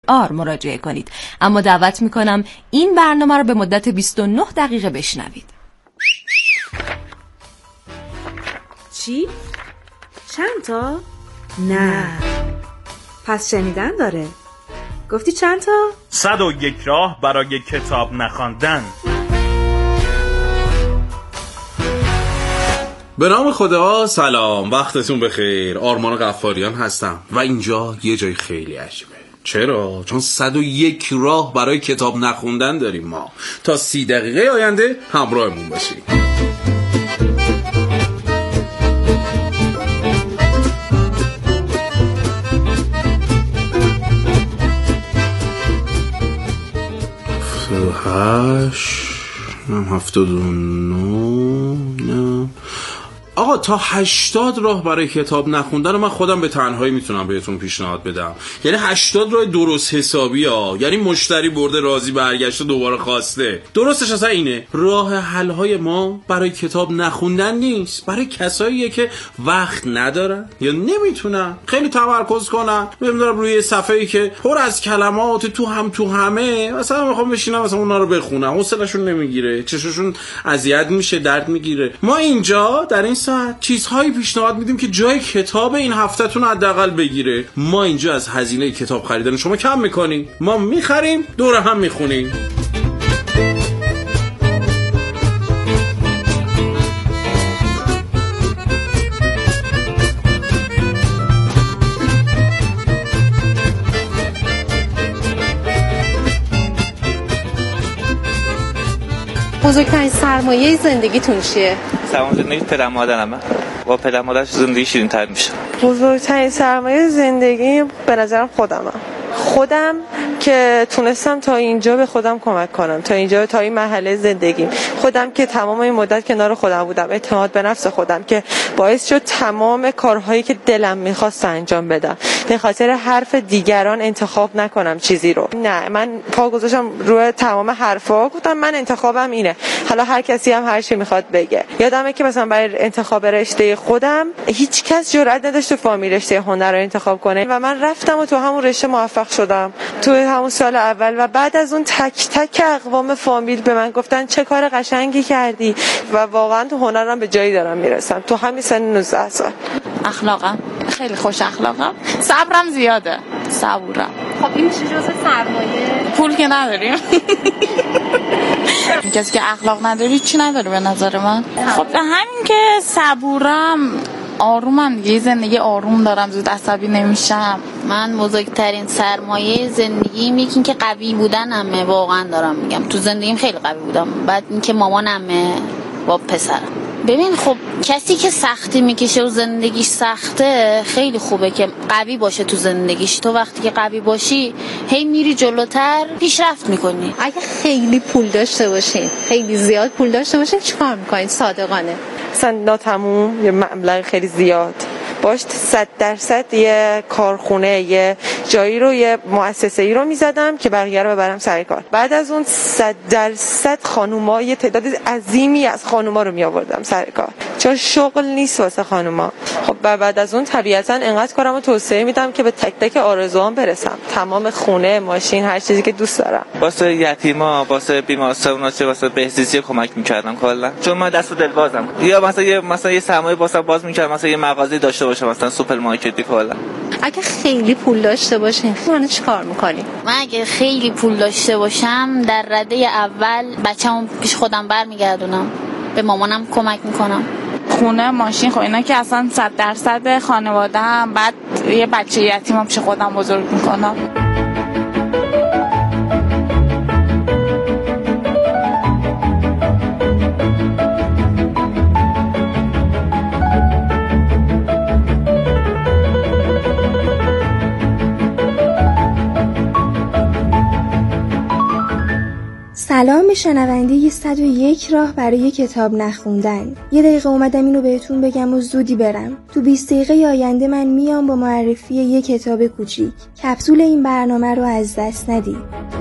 مراجعه کنید. اما دعوت میکنم این برنامه رو به مدت 29 دقیقه بشنوید. چی؟ چند تا؟ نه. پس شنیدن داره. گفتی چند تا؟ 101 راه برای کتاب نخواندن. به نام خدا، سلام، وقتتون بخیر. آرمان غفاریان هستم و اینجا یه جای خیلی عجیبه. چرا؟ چون 101 راه برای کتاب نخوندن داریم ما. تا 30 دقیقه آینده همراهمون باشید. نه 79 نه. آقا تا 80 راه برای کتاب نخوندن من خودم به تنهایی میتونم بهتون پیشنهاد بدم. یعنی 80 راه درست حسابی ها، یعنی مشتری برده راضی برگشته دوباره خواسته. درستش اصلا اینه، راه حل های ما برای کتاب نخوندن نیست، برای کساییه که وقت ندارن یا نمیتونن خیلی تمرکز کنن. نمیدونم روی صفحه‌ای که پر از کلمات تو همه مثلا میخوام بشینم مثلا اونا رو بخونم، حوصله‌شون نمیگیره، چششون اذیت میشه، درد میگیره. ما اینجا در این چیزهایی پیشنهاد میدیم که جای کتاب این هفتهتون حداقل بگیره. ما اینجا از هزینه کتاب خریدن شما کم میکنیم، ما میخریم، دور هم میخونیم. بزرگترین سرمایه زندگیتون چیه؟ سرمایه زندگی پدر مادرمه. با پدر مادرش زندگی شیرین‌تر میشه. بزرگترین سرمایه زندگی به نظرم خودم که تونستم تا اینجا به خودم کمک کنم، تا این مرحله زندگیم. خودم که تمام این مدت کنار خودم بودم، اعتماد به نفس خودم که باعث شد تمام کارهایی که دلم میخواست انجام بدم. به خاطر حرف دیگران انتخاب نکنم چیزی رو. نه، من پا گذاشتم روی تمام حرفا، گفتم من انتخابم اینه. حالا هر کسی هم هر چی میخواد بگه. یادمه که مثلا برای انتخاب رشته خودم هیچ کس جرئت نداشت فامیل رشته هنر رو انتخاب کنه و من رفتم و تو همون رشته موفق شدم. تو همون سال اول و بعد از اون تک تک اقوام فامیل به من گفتن چه کار قشنگی کردی و واقعا تو هنرم به جایی دارم میرسم تو همین سن 19 سال. اخلاقم خیلی خوش اخلاقم، صبرم زیاده، صبورم. خب این چه جزء سرمایه؟ پول که نداریم. کسی که اخلاق نداره چی نداره به نظر من. خب همین که صبورم، آرومم دیگه، زندگی آروم دارم، زود عصبی نمیشم. من بزرگترین سرمایه زندگیم یکی که قوی بودنمه، واقعا دارم میگم. تو زندگیم خیلی قوی بودم. بعد اینکه مامانمه با پسرم. ببین خب کسی که سختی میکشه و زندگیش سخته خیلی خوبه که قوی باشه تو زندگیش. تو وقتی که قوی باشی هی میری جلوتر، پیشرفت میکنی. اگه خیلی پول داشته باشین، خیلی زیاد پول داشته باشین، چیکار میکنین صادقانه؟ مثلا ناتموم یه مبلغ خیلی زیاد باش 100% یه کارخونه، یه جایی رو، یه مؤسسه‌ای رو میزدم که بقیه رو ببرم سر کار. بعد از اون 100% خانوما، یه تعداد عظیمی از خانوما رو می آوردم سر کار، چون شغل نیست واسه خانوما. خب بعد از اون طبیعتاً انقدر کارمو توسعه میدم که به تک تک آرزوام برسم، تمام خونه، ماشین، هر چیزی که دوست دارم. واسه یتیما، واسه بیمارستانا، واسه بهزیستی کمک میکردم کلا، چون من دست و دلبازم. یا مثلا یه سرمایه واسه باز میکردم، مثلا یه مغازه داشته باشم، مثلا سوپرمارکتی کلا. اگه خیلی پول داشته باشین من چیکار می‌کنی؟ من اگه خیلی پول داشته باشم در رده اول بچه‌مو پیش خودم برمیگردونم، به مامانم کمک میکنم. خونه، ماشین، خب اینا که اصلا 100% خانواده هم. بعد یه بچه یتیمم پیش خودم بزرگ میکنم. سلام به شنونده 101 راه برای کتاب نخوندن. یه دقیقه اومدم اینو بهتون بگم و زودی برم. تو 20 دقیقه آینده من میام با معرفی یه کتاب کوچیک. کپسول این برنامه رو از دست ندید.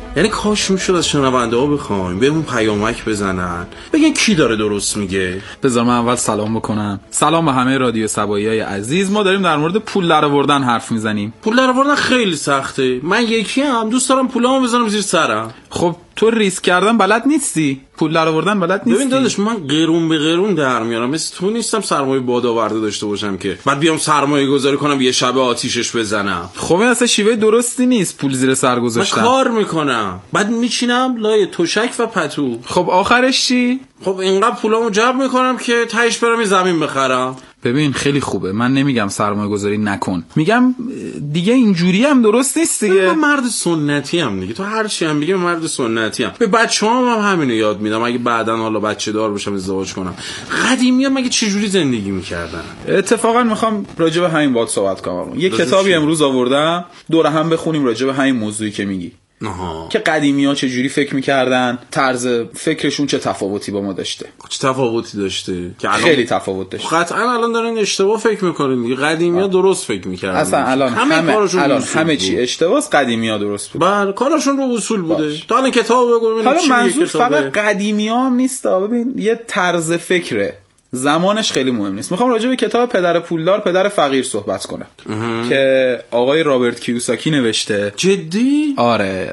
یعنی کاش میشد از شنونده ها بخوایم بهمون پیامک بزنن بگن کی داره درست میگه. بذار من اول سلام بکنم. سلام به همه رادیو سبایی‌های عزیز. ما داریم در مورد پول درآوردن حرف میزنیم. پول درآوردن خیلی سخته. من یکی هم دوست دارم پولامو بزنم زیر سرم. خب تو ریسک کردن بلد نیستی، پول درآوردن بلد نیستی. ببین داداش من قرون به قرون در میارم، مثل تو نیستم سرمایه بادآورده داشته باشم که بعد بیام سرمایه گذاری کنم یه شب آتیشش بزنم. خب این اصلا شیوه درستی نیست پول زیر سر گذاشتن. من کار میکنم بعد میچینم لای تشک و پتو. خب آخرش چی؟ خب اینقدر پولامو جمع میکنم که تهش برم زمین بخرم. ببین خیلی خوبه، من نمیگم سرمایه گذاری نکن، میگم دیگه اینجوری هم درست نیست دیگه. من مرد سنتی ام دیگه، تو هر چی هم بگی من مرد سنتی ام. به بچه‌هام هم همینو یاد میدم اگه بعدن حالا بچه دار بشم ازدواج کنم. قدیمی‌ها مگه چه جوری زندگی میکردن؟ اتفاقا میخوام راجع به همین باهات صحبت کنم. یه کتابی امروز آوردم دور هم بخونیم راجع به همین موضوعی که میگی. که قدیمی‌ها چه جوری فکر می‌کردن، طرز فکرشون چه تفاوتی با ما داشته. چه تفاوتی داشته؟ که الان خیلی تفاوت داشته. قطعاً الان دارین اشتباه فکر می‌کنین دیگه. قدیمی‌ها درست فکر می‌کردن. اصلا الان همه چی اشتباهه، قدیمی‌ها درست بود. بله کارشون رو اصول بوده. تا الان کتاب بگو ببین حالا منظور فقط قدیمی‌ها هم نیست، ببین یه طرز فکره. زمانش خیلی مهم نیست. میخوام راجع به کتاب پدر پولدار پدر فقیر صحبت کنم که آقای رابرت کیوساکی نوشته. جدی؟ آره.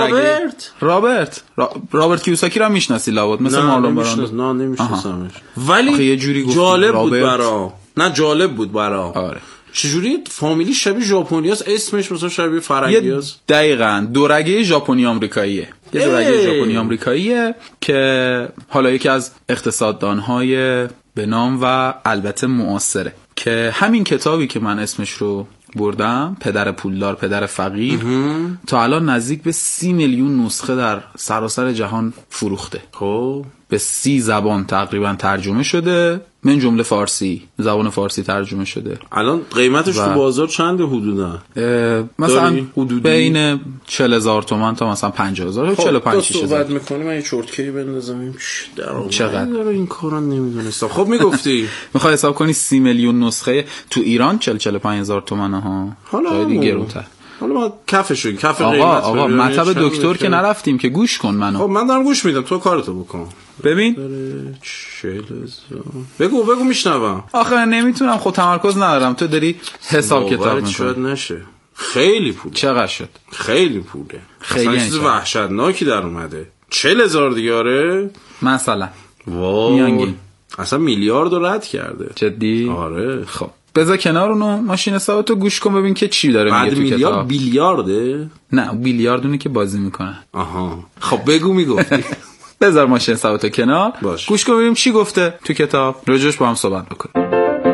رابرت کیوساکی رو میشناسی لابد مثل مارلون براندو؟ نه نمیشناسمش. ولی یه جوری جالب بود برام. نه جالب بود برام. آره. چجوری فامیلی شبیه ژاپنیاست، اسمش مثلا شبیه فرنگیاست. دقیقاً دورگه ژاپنی آمریکاییه. یه دورگه ژاپنی آمریکاییه که حالا یکی از اقتصاددان‌های به نام و البته معاصره که همین کتابی که من اسمش رو بردم پدر پولدار پدر فقیر تا الان نزدیک به 30 میلیون نسخه در سراسر جهان فروخته. خب به 30 زبان تقریبا ترجمه شده، من جمله فارسی، زبان فارسی ترجمه شده. الان قیمتش تو بازار چنده حدودا؟ مثلا بین 40,000 تومان تا مثلا 50,000 تا 45,000. صحبت می‌کنی من یه چرتکی بندازم چقدر این کارا نمیدونستم. خب میگفتی میخوای حساب کنی 30 میلیون نسخه تو ایران 40-45,000 تومان ها. حالا دیگه گرونتر. حالا ما کف قیمت. آقا مطلب دکتر که نرفتیم که گوش کن منو. خب من دارم گوش میدم، تو کارتو بکن. ببین 40,000 بگو میشنوم. آخه نمیتونم، خود تمرکز ندارم، تو داری حساب کتاب میکنی. شاید نشه. خیلی پوله. چقدر شد؟ خیلی پوله. خیلی چیز وحشتناکی در اومده. 40,000 دیگه. آره مثلا وای میانگین اصلا میلیارد رو رد کرده. جدی؟ آره. خب بذار کنار اونو ماشین حسابتو گوش کن ببین که چی داره میگه تو کتاب. میلیارد بیلیارده؟ نه بیلیاردونه که بازی میکنه. آها خب بگو میگفتی. بذار ماشین حسابتو کنار باش. گوش کن ببینیم چی گفته تو کتاب، راجعش با هم صحبت بکنیم.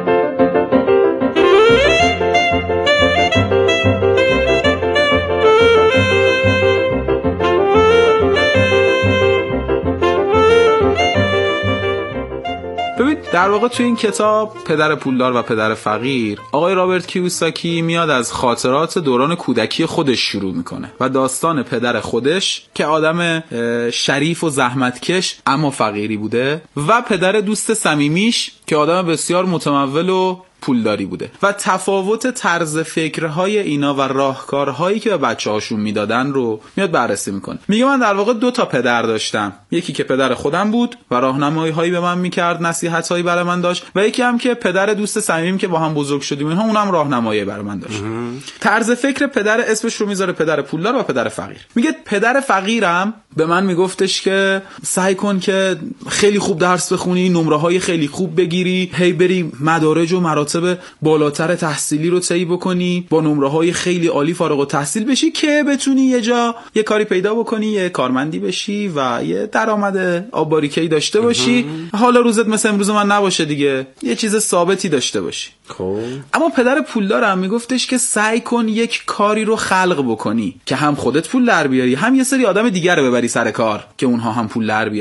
در واقع تو این کتاب پدر پولدار و پدر فقیر آقای رابرت کیوساکی میاد از خاطرات دوران کودکی خودش شروع میکنه و داستان پدر خودش که آدم شریف و زحمتکش اما فقیری بوده و پدر دوست صمیمیش که آدم بسیار متمول و پولداری بوده و تفاوت طرز فکرهای اینا و راهکارهایی که به بچه‌هاشون میدادن رو میاد بررسی میکنه. میگه من در واقع 2 تا پدر داشتم، یکی که پدر خودم بود و راهنمایی‌هایی به من میکرد، نصیحت‌هایی برای من داشت و یکی هم که پدر دوست صمیمیم که با هم بزرگ شدیم اینها، اونم راهنمایی برای من داشت. طرز فکر پدر اسمش رو میذاره پدر پولدار و پدر فقیر. میگه پدر فقیرم به من میگفتش که سعی کن که خیلی خوب درس بخونی، نمره‌های خیلی خوب بگیری، هی بری مدارج و مراتب بالاتر تحصیلی رو طی بکنی، با نمره‌های خیلی عالی فارغ التحصیل بشی که بتونی یه جا یه کاری پیدا بکنی، یه کارمندی بشی و یه درآمد آباریکه‌ای داشته باشی. حالا روزت مثل امروز من نباشه دیگه، یه چیز ثابتی داشته باشی. خب اما پدر پولدارم میگفتش که سعی کن یک کاری رو خلق بکنی که هم خودت پول در بیاری، هم یه سری آدم دیگر رو ببری سر کار که اونها هم پول در بیارن.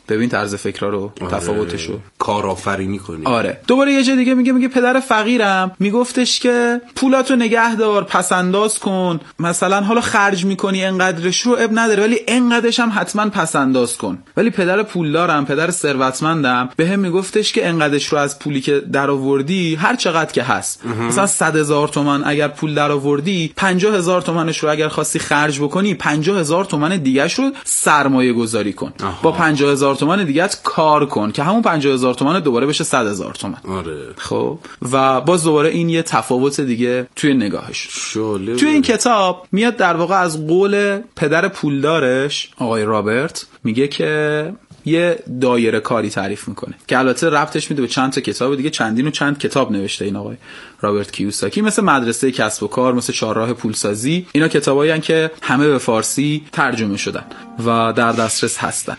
ببین طرز فکرها رو، تفاوتشو، کارآفرینی کنی. آره. دوباره یه جا دیگه میگه پدر فقیرم میگفتش که پولاتو نگه دار، پس انداز کن، مثلا حالا خرج میکنی انقدرش رو اب نداره ولی انقدرش هم حتما پس انداز کن. ولی پدر پولدارم، پدر ثروتمندم بهم میگفتش که انقدرش رو از پولی که درآوردی هر چقدر که هست، مثلا 100,000 تومان اگر پول درآوردی 50,000 تومانش رو اگر خواستی خرج بکنی 50,000 تومان دیگه‌اش رو سرمایه گذاری کن. با 50,000 تومان دیگه‌ات کار کن که همون 50,000 تومان دوباره بشه 100,000 تومان. آره. خب و باز دوباره این یه تفاوت دیگه توی نگاهش. توی این کتاب میاد در واقع از قول پدر پولدارش آقای رابرت میگه که یه دایره کاری تعریف میکنه که البته ربطش میده به چند تا کتاب دیگه، چند کتاب نوشته این آقای رابرت کیوساکی، مثل مدرسه کسب و کار، مثل چهارراه پولسازی. اینا کتابایی هستن که همه به فارسی ترجمه شدن و در دسترس هستن.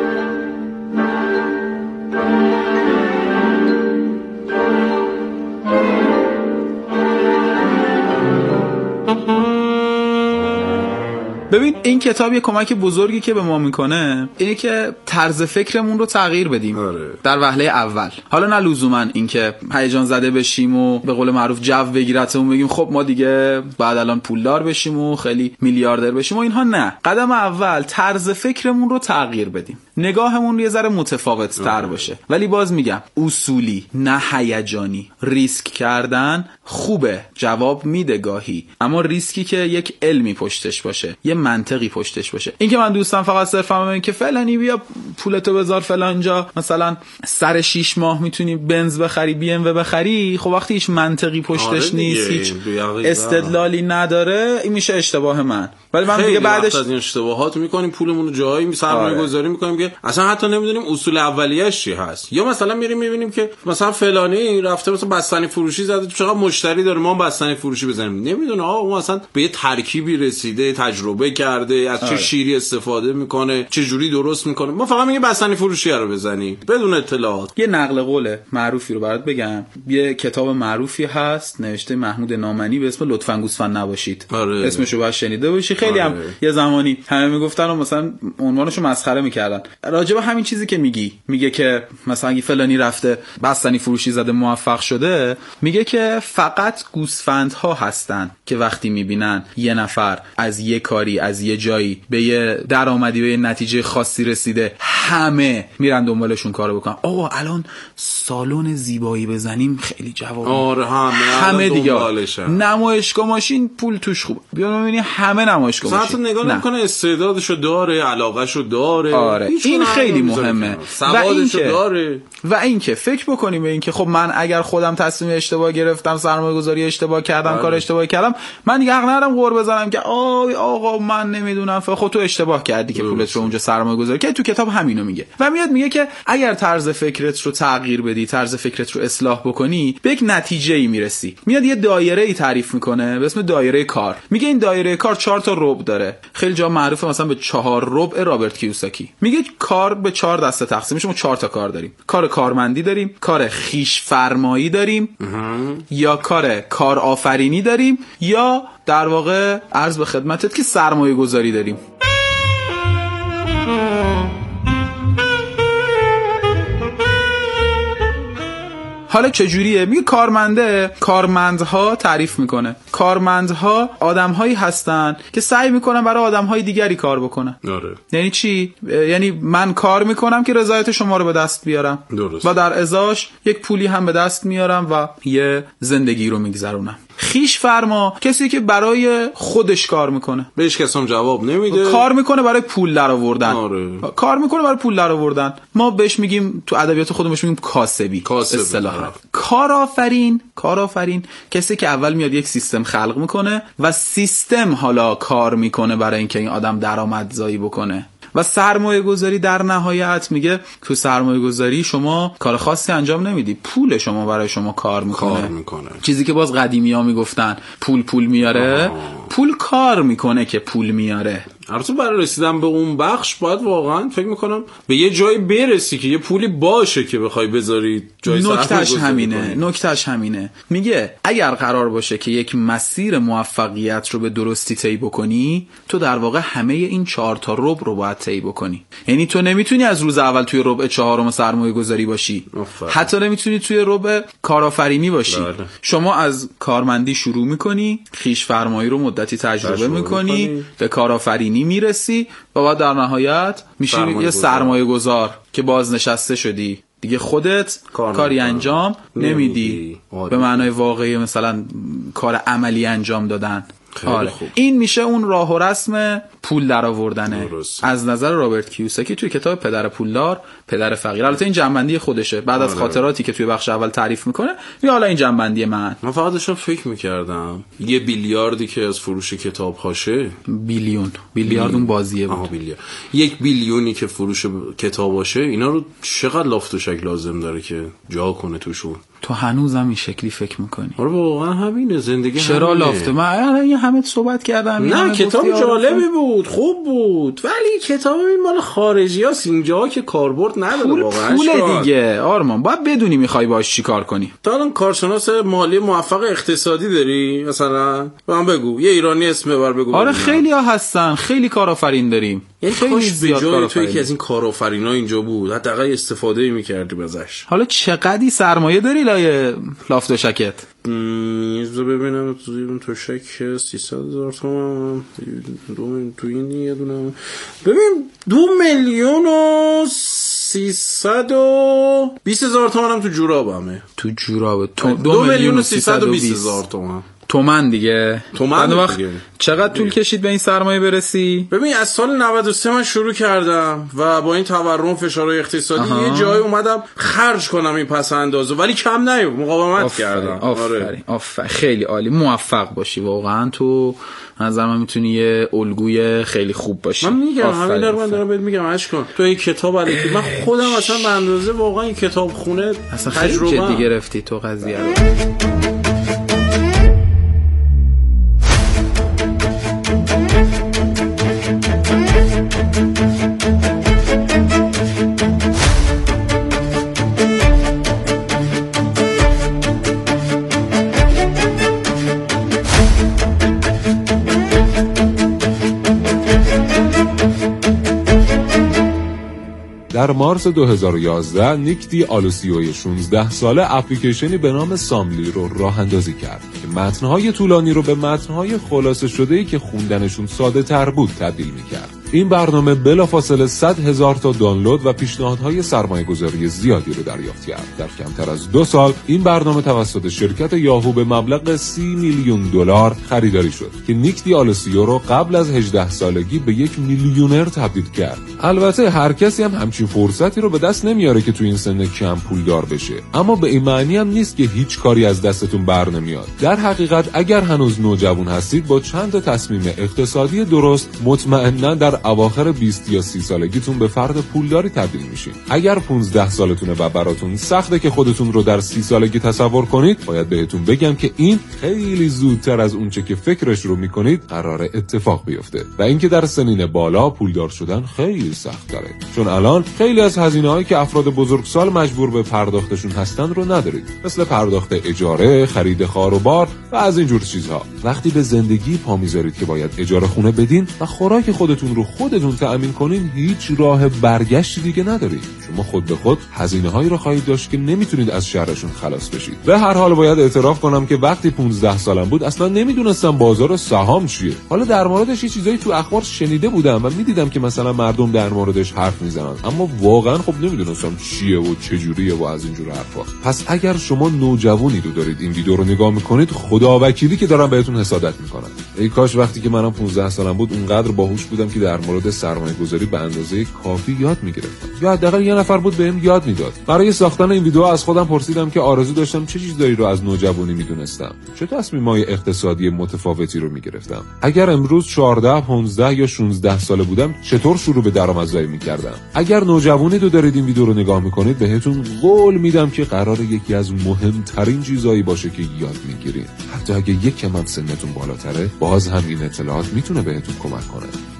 ببین این کتاب یه کمک بزرگی که به ما میکنه اینه که طرز فکرمون رو تغییر بدیم. در وهله اول. حالا نه لزوما این که هیجان زده بشیم و به قول معروف جو بگیرتمون بگیم خب ما دیگه بعد الان پولدار بشیم و خیلی میلیاردر بشیم و اینها. نه، قدم اول طرز فکرمون رو تغییر بدیم، نگاهمون یه ذره متفاوت تر باشه. ولی باز میگم اصولی نه هیجانی. ریسک کردن خوبه، جواب میده گاهی، اما ریسکی که یک علمی پشتش باشه، یه منطقی پشتش باشه. این که من دوستم فقط صرفا بگم که فلانی بیا پولتو بذار فلان جا، مثلا سر 6 ماه میتونی بنز بخری، بی ام و بخری، خب وقتی هیچ منطقی پشتش نیست، هیچ استدلالی نداره، این میشه اشتباه من. ولی من دیگه بعدش از این اشتباهات میکنیم، پولمون رو جایی سرمایه گذاری میکنیم که اصلا حتی نمیدونیم اصول اولیه‌اش چی هست. یا مثلا میریم میبینیم که مثلا فلانی رفته مثلا بستنی فروشی زده، تو چقدر مشتری داره، ما بستنی فروشی بزنیم. نمیدونه اون مثلا به یه ترکیبی رسیده، تجربه کرده، از چه شیری استفاده میکنه، چه جوری درست میکنه. ما فقط میگیم بستنی فروشی رو بزنی بدون اطلاعات. یه نقل قول معروفی رو برات بگم. یه کتاب معروفی هست نوشته محمود نامنی به اسم لطفاً گوسفند نباشید. اسمشو باید شنیده باشی. خیلی هم یه زمانی همه میگفتن و مثلا عنوانشو مسخره میکردن راجع به همین چیزی که میگه که مثلا اگه فلانی رفته بستنی فروشی زده موفق شده، میگه که فقط گوسفندها هستن که وقتی میبینن یه نفر از یه کاری از یه جایی به یه درآمدی به یه نتیجه خاصی رسیده همه میرن دنبالشون کارو بکنن. آقا الان سالن زیبایی بزنیم خیلی جواب. آره همه دیگه نمایشگاه ماشین پول توش خوب. بیا ببینی همه نمایشگاه ماشین. ساعت نگاه نمیکنه استعدادشو داره، علاقهشو داره. آره. این خیلی مهمه. سوادشو داره. و اینکه فکر بکنیم به اینکه خب من اگر خودم تصمیم اشتباه گرفتم، سرمایه‌گذاری اشتباه کردم، کار اشتباهی کردم، من دیگه حق ندارم غر بزنم که آقا من نمیدونم، خب تو اشتباه کردی که پولت رو اونجا سرمایه‌گذاری کردی. تو کتاب همینو میگه و میگه که اگر طرز فکرت رو تغییر بدی، طرز فکرت رو اصلاح بکنی، به یک نتیجه‌ای میرسی. میاد یه دایره‌ای تعریف میکنه به اسم دایره کار. میگه این دایره کار 4 تا ربع داره. خیلی جا معروفه مثلا به 4 ربع رابرت کیوساکی. میگه کار به 4 دسته تقسیم میشه. ما 4 تا کار داریم. کار کارمندی داریم، کار خیش فرمایی داریم، یا کار کارآفرینی داریم، یا در واقع عرض به خدمتت که سرمایه گذاری داریم. حالا چجوریه؟ میگه کارمندها تعریف میکنه. کارمندها آدمهایی هستن که سعی میکنن برای آدمهای دیگری کار بکنن. یعنی چی؟ یعنی من کار میکنم که رضایت شما رو به دست بیارم. درست. و در ازاش یک پولی هم به دست میارم و یه زندگی رو میگذرونم. خیش فرما کسی که برای خودش کار میکنه، بهش کس هم جواب نمیده، کار میکنه برای پول درآوردن. کار میکنه برای پول درآوردن. ما بهش میگیم تو ادبیات خودمون میگیم کاسبی. اصطلاحا کارآفرین کسی که اول میاد یک سیستم خلق میکنه و سیستم حالا کار میکنه برای اینکه این آدم درآمدزایی بکنه. و سرمایه گذاری در نهایت میگه تو سرمایه گذاری شما کار خاصی انجام نمیدی، پول شما برای شما کار میکنه. چیزی که باز قدیمی ها میگفتن پول میاره. پول کار میکنه که پول میاره. البته برای رسیدن به اون بخش باید واقعا فکر میکنم به یه جایی برسی که یه پولی باشه که بخوای بذاری جای نکتهش همینه. میگه اگر قرار باشه که یک مسیر موفقیت رو به درستی طی بکنی، تو در واقع همه این 4 تا ربع رو باید طی بکنی. یعنی تو نمیتونی از روز اول توی ربع 4 سرمایه گذاری باشی، حتی نمیتونی توی ربع کارآفرینی باشی. شما از کارمندی شروع میکنی، خویش فرمایی رو مدتی تجربه میکنی، به کارآفرینی میرسی و بعد در نهایت میشی یه سرمایه گذار که بازنشسته شدی دیگه، خودت کاری انجام نمیدی به معنای واقعی، مثلا کار عملی انجام دادن. این میشه اون راه و رسم پول در آوردنه از نظر رابرت کیوساکی توی کتاب پدر پولدار پدر فقیر. البته این جنبندی خودشه بعد از خاطراتی که توی بخش اول تعریف میکنه. یا حالا این جنبندی من فقط داشتم فکر میکردم 1 بیلیاردی که از فروش کتاب هاشه، بیلیارد اون بازیه بود. 1 بیلیونی که فروش کتاب هاشه، اینا رو چقدر لافت و شکل لازم داره که جا کنه توشون. تو هنوزم این شکلی فکر میکنی؟ آره واقعا همینه زندگی. چرا لافته؟ من این همه صحبت کردم. نه کتاب جالبی بود، خوب بود، ولی کتاب این مال خارجی هاست، اینجا که کاربرد نداره واقعا. پول دیگه آرمان باید بدونی میخوای باش چی کار کنی. تا الان کارشناس مالی موفق اقتصادی داری مثلا؟ من بگو یه ایرانی اسم ببر بگو. آره خیلی ها هستن، خیلی کارآفرین داریم. یعنی خیلی زیاد تو یکی از این کارآفرینا اینجا بود، حداقل استفاده می‌کردی ازش. حالا چقدی سرمایه داری لای لافت و شکت؟ اینجا ببینم تو شک 300,000 تومان تو این یه دونه. ببین 2,320,000 تومانم تو جورابمه. تو جوراب 2,320,000 تومان تومن دیگه. تومن دیگه. چقدر طول کشید به این سرمایه برسی؟ ببین از سال 93 من شروع کردم و با این تورم فشارهای اقتصادی یه جایی اومدم خرج کنم این پس اندازو، ولی کم نیومد، مقاومت کردم. آفرین خیلی عالی، موفق باشی واقعا. تو نظر من میتونی یه الگوی خیلی خوب باشی. من میگم همین دارم بهت میگم عشق کن. تو این کتاب علیکی من خودم اصلا به اندازه واقعا این کتاب خونه اصلا خیلی جدی گرفتی تو قضیه رو. در مارس 2011 نیک دی آلوسیوی 16 ساله اپلیکیشنی به نام ساملی رو راه اندازی کرد که متن‌های طولانی رو به متن‌های خلاصه شده‌ای که خوندنشون ساده تر بود تبدیل می‌کرد. این برنامه بلافاصله 100,000 تا دانلود و پیشنهادهای سرمایه‌گذاری زیادی رو دریافت کرد. در کمتر از 2 سال این برنامه توسط شرکت یاهو به مبلغ 30 میلیون دلار خریداری شد که نیک دی آلوسیو رو قبل از 18 سالگی به یک میلیونر تبدیل کرد. البته هر کسی هم همچین فرصتی رو به دست نمیاره که تو این سن کم پولدار بشه، اما به این معنی هم نیست که هیچ کاری از دستتون بر نمیاد. در حقیقت اگر هنوز نوجوان هستید با چند تا تصمیم اقتصادی درست مطمئنا در اواخر 20 یا 30 سالگیتون به فرد پولداری تبدیل میشین. اگر 15 سالتونه و براتون سخته که خودتون رو در 30 سالگی تصور کنید، باید بهتون بگم که این خیلی زودتر از اونچه که فکرش رو میکنید قراره اتفاق بیفته و اینکه در سنین بالا پولدار شدن خیلی سخت داره، چون الان خیلی از هزینه‌هایی که افراد بزرگسال مجبور به پرداختشون هستن رو ندارید، مثل پرداخت اجاره، خرید خار و بار و از این جور چیزها. وقتی به زندگی پا میذارید که باید اجاره خونه بدین و خوراک خودتون رو خودتون تأمین کنین، هیچ راه برگشتی دیگه ندارید. شما خود به خود هزینه‌هایی رو خواهید داشت که نمیتونید از شرشون خلاص بشید. به هر حال باید اعتراف کنم که وقتی 15 سالم بود اصلا نمیدونستم بازار سهام چیه. حالا در موردش یه چیزایی تو اخبار شنیده بودم و میدیدم که مثلا مردم در موردش حرف میزنن، اما واقعا خب نمیدونستم چیه و چه جوریه و از این جور حرفا. پس اگر شما نوجوانید و دارید این ویدیو رو نگاه میکنید، خدا وکیلی که دارم بهتون حسادت میکنم. ای کاش وقتی که منم 15 سالم بود اونقدر باهوش بودم که در مورد سرمایه‌گذاری به اندازه کافی یاد میگرفتم، یا حداقل یه نفر بود بهم یاد میداد. برای ساختن این ویدیو از خودم پرسیدم که آرزو داشتم چه چیزایی رو از نوجوانی میدونستم، چه تصمیمای اقتصادی متفاوتی رو میگرفتم. اگر امروز 14 15 یا 16 ساله بودم چطور شروع به درآمدزایی میکردم. اگر نوجوانی رو دارید این ویدیو رو نگاه میکنید، بهتون قول میدم که قراره یکی از مهمترین چیزایی باشه که یاد میگیرید. حتی اگه یکم هم سنتون بالاتره، باز هم این اطلاعات میتونه بهتون کمک کنه. 1.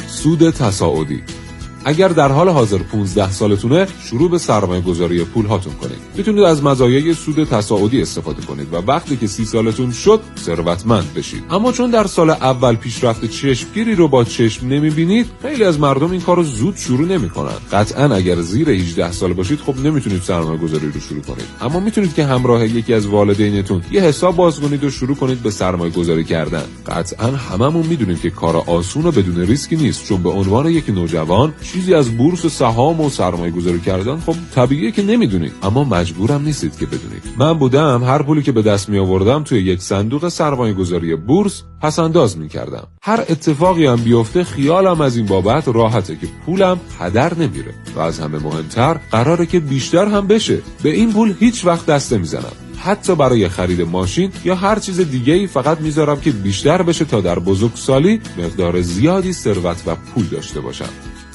سود تصاعدی. اگر در حال حاضر 15 سالتونه شروع به سرمایه گذاری پول هاتون کنید. میتونید از مزایای سود تصاعدی استفاده کنید و وقتی که 30 سالتون شد ثروتمند بشید. اما چون در سال اول پیشرفت چشمگیری رو با چشم نمیبینید، خیلی از مردم این کارو زود شروع نمیکنن. قطعاً اگر زیر 18 سال باشید خب نمیتونید سرمایه گذاری رو شروع کنید. اما میتونید که همراه یکی از والدینتون یه حساب باز کنید و شروع کنید به سرمایه گذاری کردن. قطعاً هممون میدونیم که کار آسون و بدون ریسکی نیست، چون به عنوان یک نوجوان چیزی از بورس و سهام و سرمایه گذاری کردن خب طبیعیه که نمیدونید، اما مجبورم نیستید که بدونید. من بودم هر پولی که به دست می آوردم توی یک صندوق سرمایه گذاری بورس پس انداز می کردم. هر اتفاقی هم بیفته خیالم از این بابت راحته که پولم هدر نمیره و از همه مهمتر قراره که بیشتر هم بشه. به این پول هیچ وقت دست نمیزنم، حتی برای خرید ماشین یا هر چیز دیگه‌ای فقط میذارم که بیشتر بشه تا در بزرگسالی مقدار زیادی ثروت و پول داشته باشم.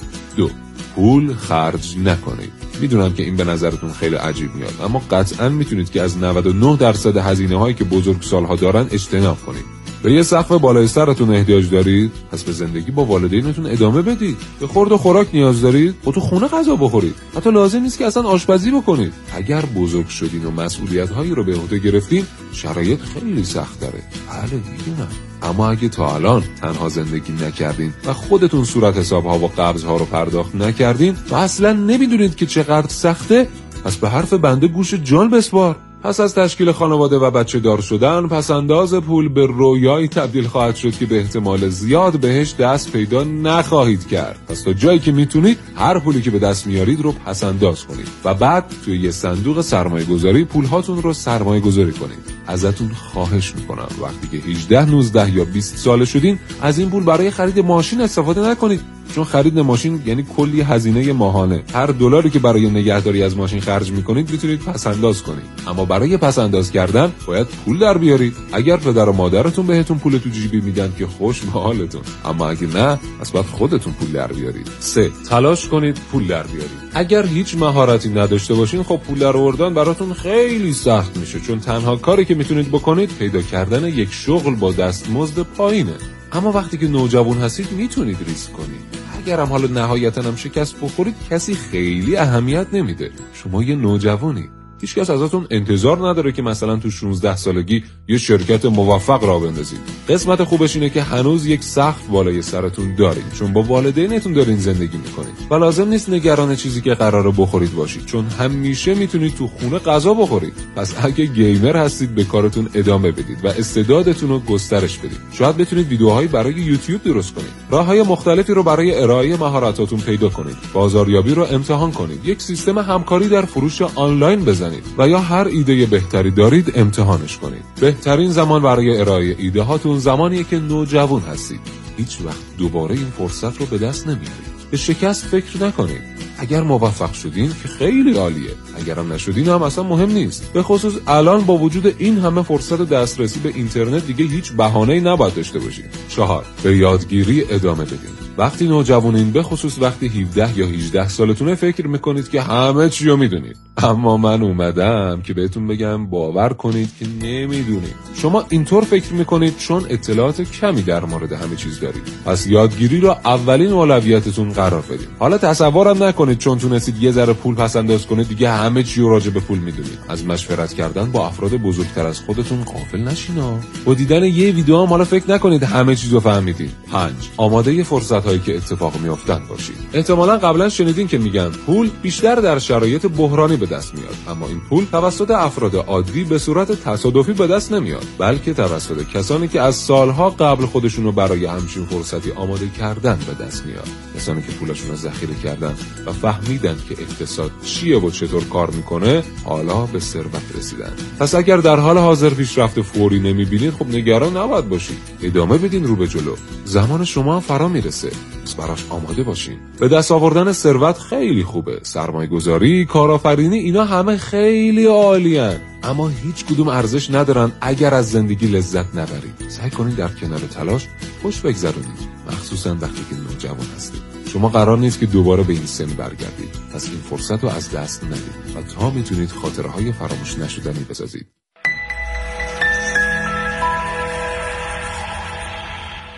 2. پول خرج نکنید. میدونم که این به نظرتون خیلی عجیب میاد، اما قطعاً میتونید که از 99% هزینه‌هایی که بزرگسال‌ها دارن اجتناب کنید. به یه سقف بالای سرتون احتیاج دارید؟ پس به زندگی با والدینتون ادامه بدید. به خورد و خوراک نیاز دارید؟ خب تو خونه غذا بخورید. حتی لازم نیست که اصلا آشپزی بکنید. اگر بزرگ شدین و مسئولیت‌هایی رو به عهده گرفتین، شرایط خیلی سخت داره. بله میدونم. اما اگه تا الان تنها زندگی نکردین و خودتون صورت حساب‌ها و قرض‌ها رو پرداخت نکردین و اصلا نمیدونید که چقدر سخته، پس به حرف بنده گوش جان بسپار. پس از تشکیل خانواده و بچه دار شدن، پس انداز پول به رویایی تبدیل خواهد شد که به احتمال زیاد بهش دست پیدا نخواهید کرد. پس تا جایی که میتونید هر پولی که به دست میارید رو پس انداز کنید و بعد توی یه صندوق سرمایه گذاری پول هاتون رو سرمایه گذاری کنید. ازتون خواهش میکنم وقتی که 18، 19 یا 20 ساله شدین از این پول برای خرید ماشین استفاده نکنید، چون خرید ماشین یعنی کلی هزینه ماهانه. هر دلاری که برای نگهداری از ماشین خرج میکنید میتونید پس انداز کنید، اما برای پس انداز کردن باید پول در بیارید. اگر پدر و مادرتون بهتون پول تو جیبی میدن که خوش به حالتون، اما اگه نه پس باید خودتون پول در بیارید. 3. تلاش کنید پول در بیارید. اگر هیچ مهارتی نداشته باشین خب پول در آوردن براتون خیلی سخت میشه، چون تنها کاری که میتونید بکنید پیدا کردن یک شغل با دستمزد پایینه. اما وقتی که نوجوان هستید میتونید ریسک کنید. اگر هم حالا نهایتاً هم شکست بخورید کسی خیلی اهمیت نمیده. شما یه نوجوانی، هیچ کس ازتون انتظار نداره که مثلا تو 16 سالگی یه شرکت موفق را بندازید. قسمت خوبش اینه که هنوز یک سقف بالای سرتون دارید، چون با والدینتون دارین زندگی میکنید و لازم نیست نگران چیزی که قراره بخورید باشید، چون همیشه میتونید تو خونه غذا بخورید. پس اگه گیمر هستید به کارتون ادامه بدید و استعدادتون رو گسترش بدید. شاید بتونید ویدیوهایی برای یوتیوب درست کنید، راههای مختلفی رو برای ارائه مهارتاتون پیدا کنید، بازاریابی رو امتحان کنید، یک سیستم همکاری در فروش آنلاین بزنید و یا هر ایده بهتری دارید امتحانش کنید. بهترین زمان برای ارائه ایده هاتون زمانیه که نوجوان هستید. هیچ وقت دوباره این فرصت رو به دست نمیارید. به شکست فکر نکنید. اگر موفق شدین که خیلی عالیه، اگرم نشدین هم اصلا مهم نیست. به خصوص الان با وجود این همه فرصت دسترسی به اینترنت دیگه هیچ بهانه‌ای نباید داشته باشید. 4. به یادگیری ادامه بدین. وقتی نوجوانین، به خصوص وقتی 17 یا 18 سالتونه، فکر میکنید که همه چی رو میدونید. اما من اومدم که بهتون بگم باور کنید که نمیدونید. شما اینطور فکر میکنید چون اطلاعات کمی در مورد همه چیز دارید. پس یادگیری رو اولین اولویتتون قرار بدید. حالا تصورم نکنید چون تونستید یه ذره پول پس انداز کنید دیگه همه چی رو راجع به پول میدونید. از مشورت کردن با افراد بزرگتر از خودتون غافل نشینا. با دیدن یه ویدیو هم حالا فکر نکنید همه چیز رو فهمیدید. 5. آماده فرصت هایی که اتفاق میافتن باشید. احتمالاً قبلا شنیدین که میگن پول بیشتر در شرایط بحرانی به دست میاد، اما این پول توسط افراد عادی به صورت تصادفی به دست نمیاد، بلکه توسط کسانی که از سالها قبل خودشون رو برای همچین فرصتی آماده کردن به دست میاد. کسانی که پولشون رو ذخیره کردن و فهمیدن که اقتصاد چیه و چطور کار میکنه، حالا به ثروت رسیدن. پس اگر در حال حاضر پیشرفت فوری نمیبینید خب نگران نباید باشید. ادامه بدین رو به جلو. زمان شما فرا میرسه. براش آماده باشین. به دست آوردن ثروت خیلی خوبه. سرمایه گذاری، کارآفرینی، اینا همه خیلی عالیان، اما هیچ کدوم ارزش ندارن اگر از زندگی لذت نبرید. سعی کنید در کنار تلاش خوش بگذرونید، مخصوصا وقتی که نوجوان هستید. شما قرار نیست که دوباره به این سن برگردید. پس این فرصت رو از دست ندید و تا میتونید خاطره‌های فراموش نشدنی بسازید.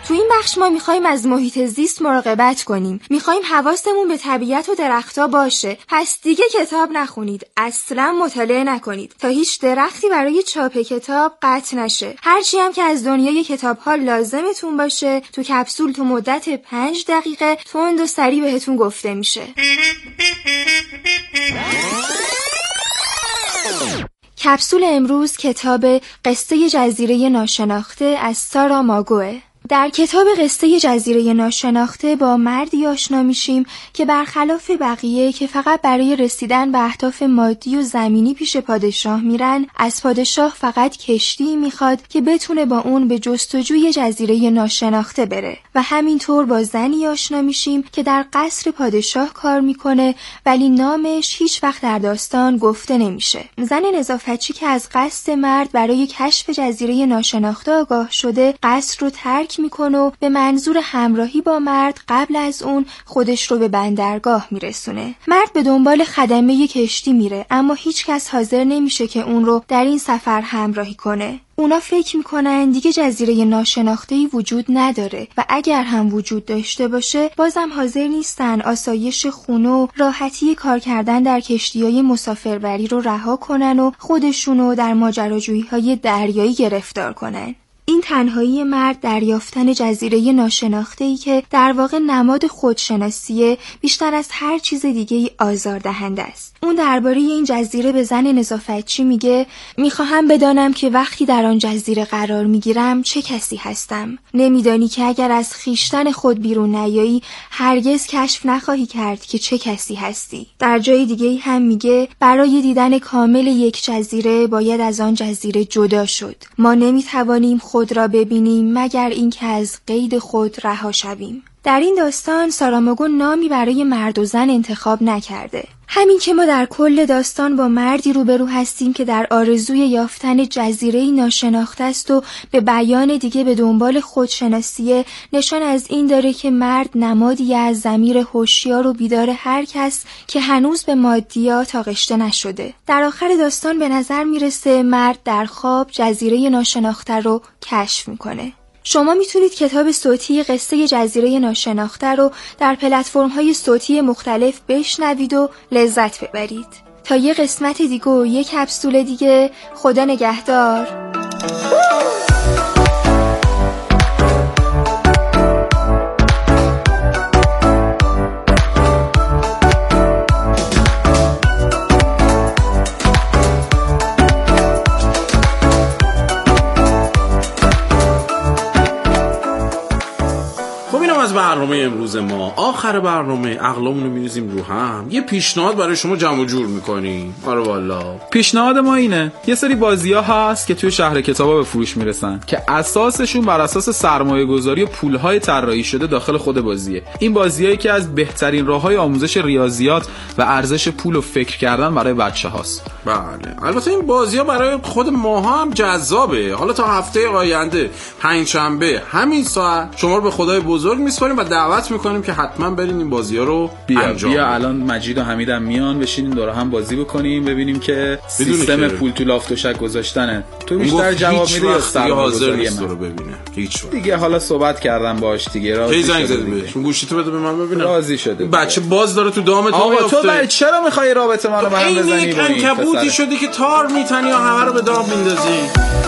تو این بخش ما میخوایم از محیط زیست مراقبت کنیم. میخوایم حواسمون به طبیعت و درخت‌ها باشه. پس دیگه کتاب نخونید. اصلا مطالعه نکنید تا هیچ درختی برای چاپ کتاب قطع نشه. هرچی هم که از دنیای کتاب‌ها لازمتون باشه تو کپسول تو مدت 5 دقیقه تند و سریع بهتون گفته میشه. کپسول امروز کتاب قصه جزیره ناشناخته از سارا ماگوه. در کتاب قصه جزیره ناشناخته با مردی آشنا میشیم که برخلاف بقیه که فقط برای رسیدن به اهداف مادی و زمینی پیش پادشاه میرن، از پادشاه فقط کشتی میخواد که بتونه با اون به جستجوی جزیره ناشناخته بره و همینطور با زنی آشنا میشیم که در قصر پادشاه کار میکنه ولی نامش هیچ وقت در داستان گفته نمیشه. زن نظافتچی که از قصد مرد برای کشف جزیره ناشناخته آگاه شده قصر رو ترک میکنه و به منظور همراهی با مرد قبل از اون خودش رو به بندرگاه میرسونه. مرد به دنبال خدمه کشتی میره اما هیچ کس حاضر نمیشه که اون رو در این سفر همراهی کنه. اونا فکر میکنن دیگه جزیره ناشناخته‌ای وجود نداره و اگر هم وجود داشته باشه بازم حاضر نیستن آسایش خونه و راحتی کار کردن در کشتی‌های مسافربری رو رها کنن و خودشونو در ماجراجویی‌های دریایی گرفتار کنن. این تنهایی مرد در یافتن جزیره ناشناخته‌ای که در واقع نماد خودشناسیه بیشتر از هر چیز دیگه‌ای آزاردهنده است. اون درباره این جزیره به زن نظافتچی میگه میخواهم بدانم که وقتی در آن جزیره قرار میگیرم چه کسی هستم. نمیدانی که اگر از خیشتن خود بیرون نیایی هرگز کشف نخواهی کرد که چه کسی هستی. در جای دیگه‌ای هم میگه برای دیدن کامل یک جزیره باید از آن جزیره جدا شد. ما نمیتوانیم خود را ببینیم مگر اینکه از قید خود رها شویم. در این داستان سارا ماگو نامی برای مرد و زن انتخاب نکرده. همین که ما در کل داستان با مردی روبرو هستیم که در آرزوی یافتن جزیره‌ای ناشناخته است و به بیان دیگه به دنبال خودشناسیه، نشان از این داره که مرد نمادی از ضمیر هوشیار و بیدار هر کس که هنوز به مادیات آغشته نشده. در آخر داستان به نظر میرسه مرد در خواب جزیره ناشناخته رو کشف میکنه. شما میتونید کتاب صوتی قصه جزیره ناشناخته رو در پلتفرم‌های صوتی مختلف بشنوید و لذت ببرید. تا یه قسمت دیگه و یه کپسول دیگه، خدا نگهدار. از برنامه امروز ما آخر برنامه عقلمون رو می‌ریزیم رو هم، یه پیشنهاد برای شما جمع جور می‌کنیم. آره والا پیشنهاد ما اینه، یه سری بازی‌ها هست که توی شهر کتابا به فروش میرسن که اساسشون بر اساس سرمایه‌گذاری و پول‌های طراحی شده داخل خود بازیه. این بازیایی که از بهترین راه‌های آموزش ریاضیات و ارزش پول و فکر کردن برای بچه‌هاست. بله، البته این بازی‌ها برای خود ماها هم جذابه. حالا تا هفته آینده پنجشنبه همین ساعت شما رو به خدای بزرگ میسپاریم و دعوت میکنیم که حتما برین این بازی‌ها رو انجام بدید. الان مجید و حمید هم میان، بشینیم دور هم بازی بکنیم، ببینیم که سیستم پول تو لافتوشک گذاشتنه تو بیشتر جواب میده یا حاضر نیست رو ببینه. هیچ دیگه حالا صحبت کردم باش دیگه، راضی زنگ زد بهش، گوشیتو بده به من ببینم. راضی شده. بچه باز داره تو دامت ما میافته. تو برای چرا میخوای رابطه ما رو به هم بزنی؟ این عنکبوتی شدی که تار میتنی یا همه رو به دام میندازی.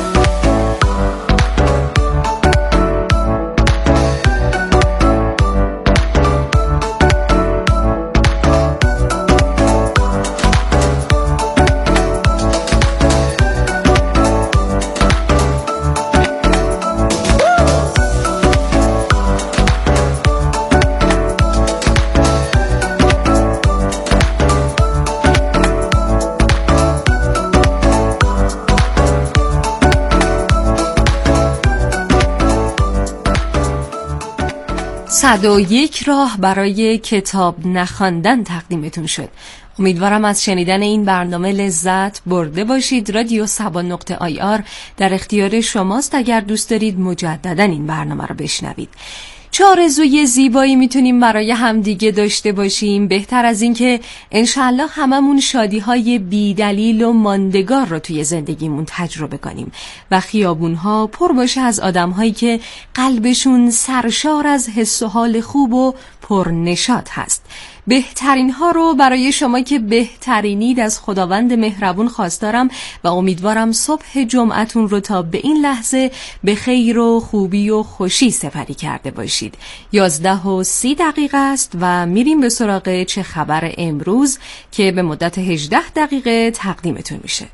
و یک راه برای کتاب نخواندن تقدیمتون شد. امیدوارم از شنیدن این برنامه لذت برده باشید. رادیو سبا.ir در اختیار شماست اگر دوست دارید مجددا این برنامه رو بشنوید. چه آرزوی زیبایی میتونیم برای همدیگه داشته باشیم بهتر از این که انشالله هممون شادی‌های بی‌دلیل و ماندگار رو توی زندگیمون تجربه کنیم و خیابون‌ها پر باشه از آدم‌هایی که قلبشون سرشار از حس و حال خوب و پرنشاط هست. بهترین ها رو برای شما که بهترینید از خداوند مهربون خواستارم و امیدوارم صبح جمعتون رو تا به این لحظه به خیر و خوبی و خوشی سپری کرده باشید. 11:30 است و میریم به سراغ چه خبر امروز که به مدت 18 دقیقه تقدیمتون میشه.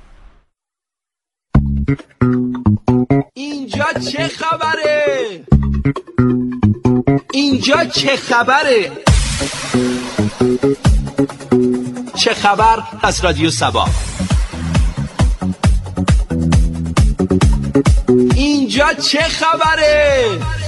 اینجا چه خبره؟ اینجا چه خبره؟ چه خبر از رادیو سبا. اینجا چه خبره؟